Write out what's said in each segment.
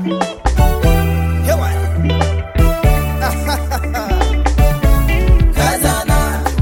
Hewa. Kazana.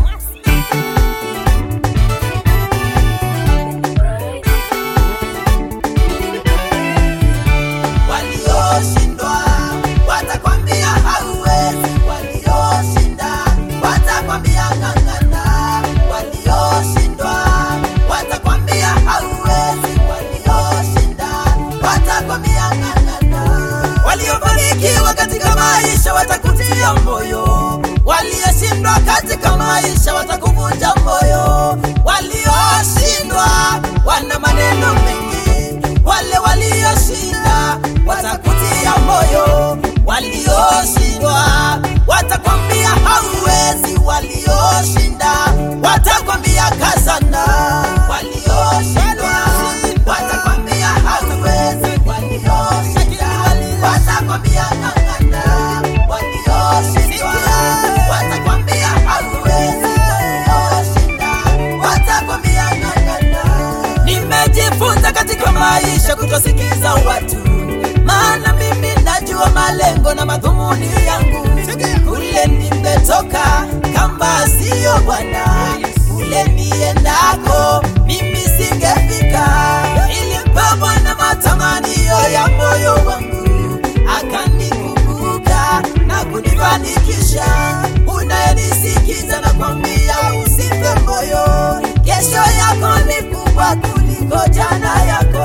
Walioshindwa watakwambia hauwezi, walioshinda watakwambia ng'ang'ana, walioshindwa watakwambia hauwezi, walioshinda watakwambia ng'ang'ana, waliofanikiwa katika maisha watakutia moyo, walioshindwa katika maisha watakuvunja moyo, walioshindwa wana maneno mengi, wale walioshinda watakutia moyo, walioshindwa watakwambia hauwezi, walioshinda watakwambia kazana, walioshindwa watakwambia hauwezi, walioshinda watakwambia ng'ang'ana, walioshindwa watakwambia hauwezi, walioshinda watakwambia ng'ang'ana. Nimejifunza katika maisha kutosikiza watu, maana mimi najua malengo na madhumuni yangu. Kule nimetoka kama sio Bwana, kule niendako mimi singefika. Nilimpa Bwana matamanio ya moyo wangu, akanikumbuka na kunifanikisha. Unayenisikiza nakwambia usife moyo, kesho yako ni kubwa kuliko jana yako.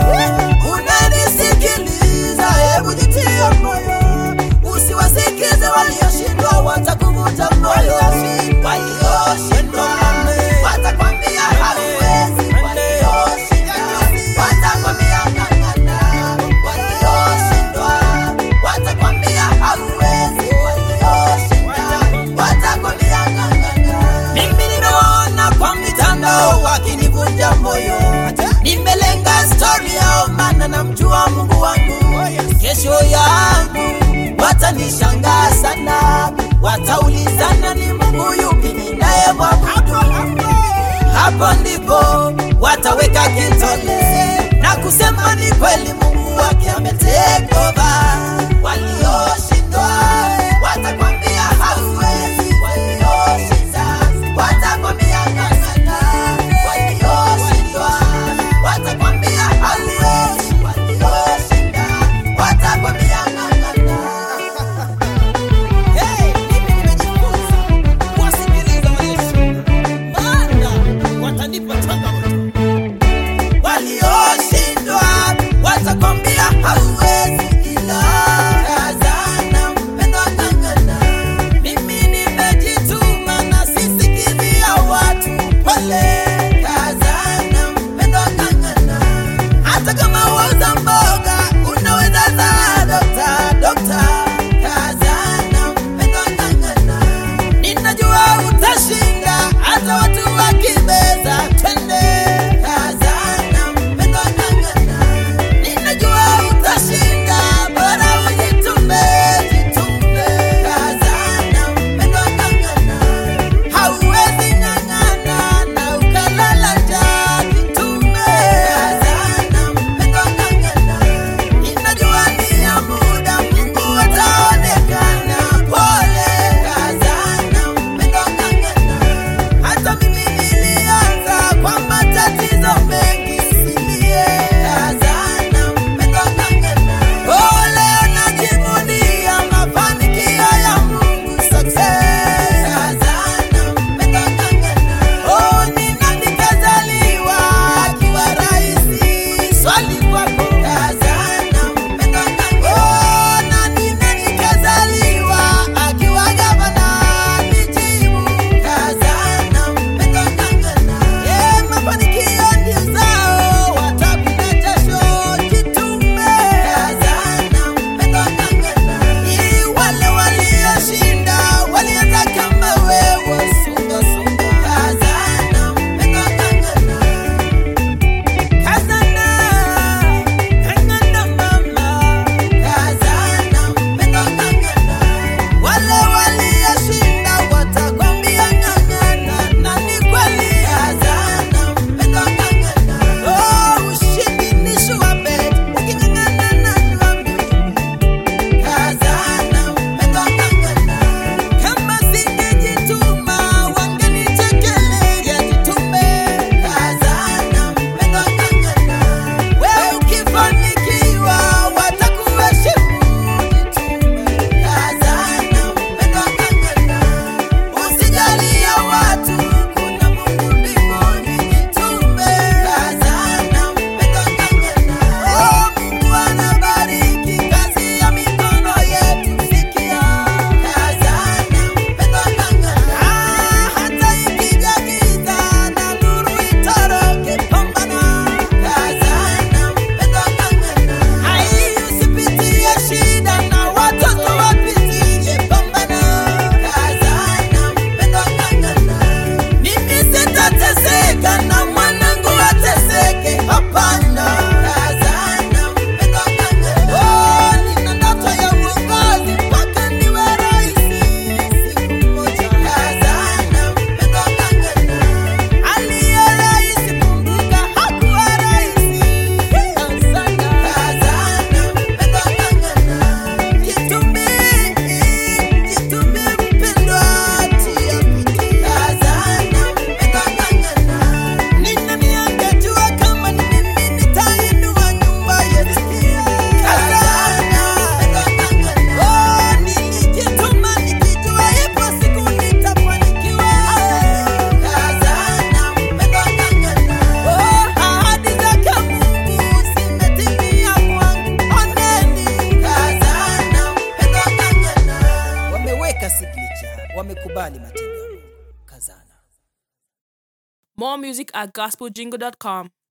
Unanisikiliza, hebu jitie moyo, usiwasikize walioshindwa watakuvunja moyo. Walioshindwa watakwambia hauwezi, walioshinda watakwambia ng'ang'ana, walioshindwa watakwambia hauwezi, walioshinda watakwambia ng'ang'ana. Mimi nimeona kwa mitandao wakinivunja moyo, nimelenga story yao maana namjua Mungu wangu. Kesho yangu watanishangaa sana, wataulizana ni Mungu yupi ninayemwabudu. Hapo ndipo wataweka kitole na kusema ni kweli Mungu wake ametake over. Walioshindwa watakwambia hauwezi, walioshinda watakwambia ng'ang'ana, walioshindwa watakwambia hauwezi, walioshinda watakwambia ng'ang'ana. Hey, mimi nimejifunza kuwasikiliza walioshinda, maana watanipa changamoto. Walioshindwa watakwambia hauwezi ila More music at gospeljingle.com.